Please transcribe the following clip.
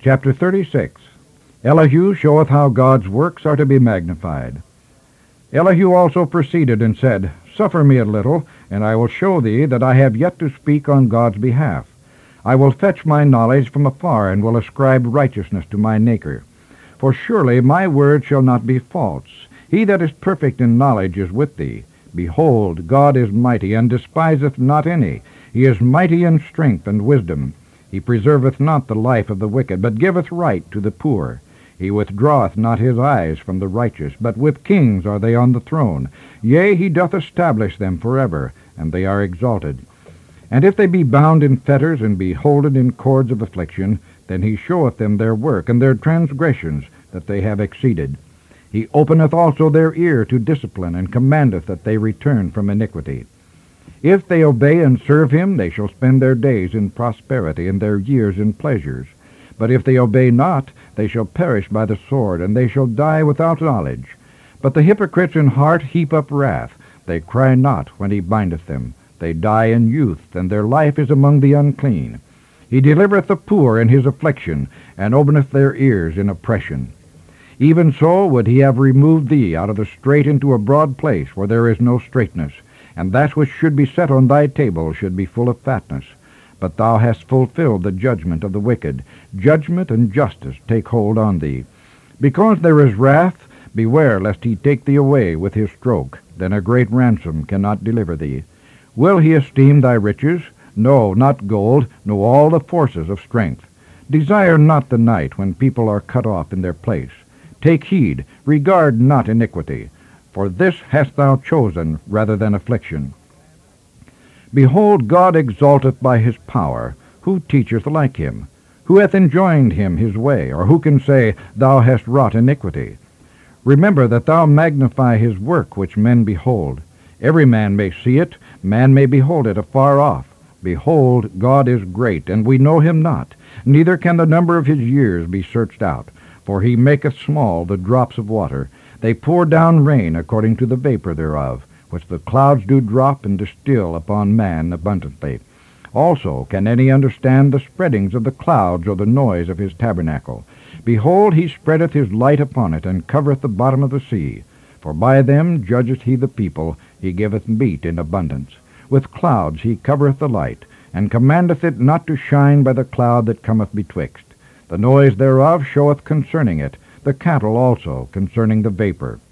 Chapter 36. Elihu showeth how God's works are to be magnified. Elihu also proceeded and said, Suffer me a little, and I will show thee that I have yet to speak on God's behalf. I will fetch my knowledge from afar, and will ascribe righteousness to my Maker. For surely my word shall not be false. He that is perfect in knowledge is with thee. Behold, God is mighty, and despiseth not any. He is mighty in strength and wisdom. He preserveth not the life of the wicked, but giveth right to the poor. He withdraweth not his eyes from the righteous, but with kings are they on the throne. Yea, he doth establish them forever, and they are exalted. And if they be bound in fetters, and be holden in cords of affliction, then he showeth them their work, and their transgressions, that they have exceeded. He openeth also their ear to discipline, and commandeth that they return from iniquity. If they obey and serve him, they shall spend their days in prosperity, and their years in pleasures. But if they obey not, they shall perish by the sword, and they shall die without knowledge. But the hypocrites in heart heap up wrath. They cry not when he bindeth them. They die in youth, and their life is among the unclean. He delivereth the poor in his affliction, and openeth their ears in oppression. Even so would he have removed thee out of the strait into a broad place where there is no straightness, and that which should be set on thy table should be full of fatness. But thou hast fulfilled the judgment of the wicked. Judgment and justice take hold on thee. Because there is wrath, beware lest he take thee away with his stroke. Then a great ransom cannot deliver thee. Will he esteem thy riches? No, not gold, no all the forces of strength. Desire not the night when people are cut off in their place. Take heed, regard not iniquity, for this hast thou chosen rather than affliction. Behold, God exalteth by his power. Who teacheth like him? Who hath enjoined him his way? Or who can say, Thou hast wrought iniquity? Remember that thou magnify his work which men behold. Every man may see it, man may behold it afar off. Behold, God is great, and we know him not, neither can the number of his years be searched out. For he maketh small the drops of water. They pour down rain according to the vapor thereof, which the clouds do drop and distill upon man abundantly. Also can any understand the spreadings of the clouds, or the noise of his tabernacle? Behold, he spreadeth his light upon it, and covereth the bottom of the sea. For by them judgeth he the people, he giveth meat in abundance. With clouds he covereth the light, and commandeth it not to shine by the cloud that cometh betwixt. The noise thereof showeth concerning it, the cattle also concerning the vapor.